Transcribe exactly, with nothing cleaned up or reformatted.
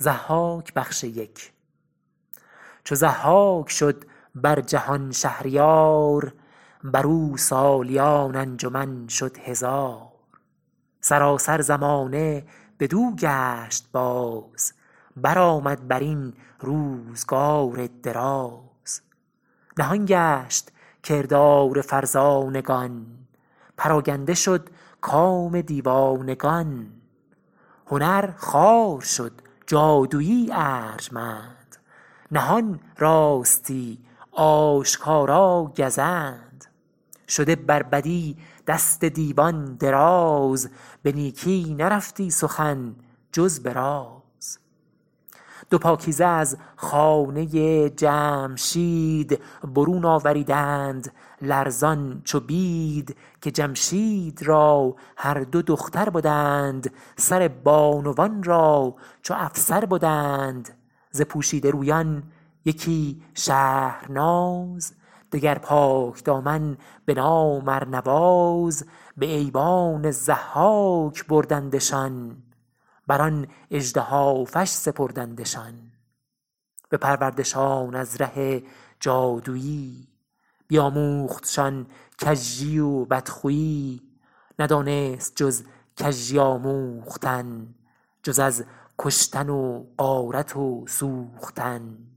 ضحاک بخش یک. چو ضحاک شد بر جهان شهریار، بر او سالیان انجمن شد هزار. سراسر زمانه بدو گشت باز، برآمد بر این روزگار دراز. نهان گشت کردار فرزانگان، پراگنده شد کام دیوانگان. هنر خوار شد جادویی ارجمند، نهان راستی آشکارا گزند. شده بر بدی دست دیوان دراز، به نیکی نرفتی سخن جز به راز. دو پاکیزه از خانه جمشید، برون آوریدند لرزان چو بید. که جمشید را هر دو دختر بدند، سر بانوان را چو افسر بدند. ز پوشیده رویان یکی شهرناز، دگر پاکدامن به نام ارنواز. به ایوان ضحاک بردندشان، بر آن اژدهافش سپردندشان. بپروردشان از ره جادویی، بیاموختشان کژی و بدخویی. ندانست جز کژی آموختن، جز از کشتن و غارت و سوختن.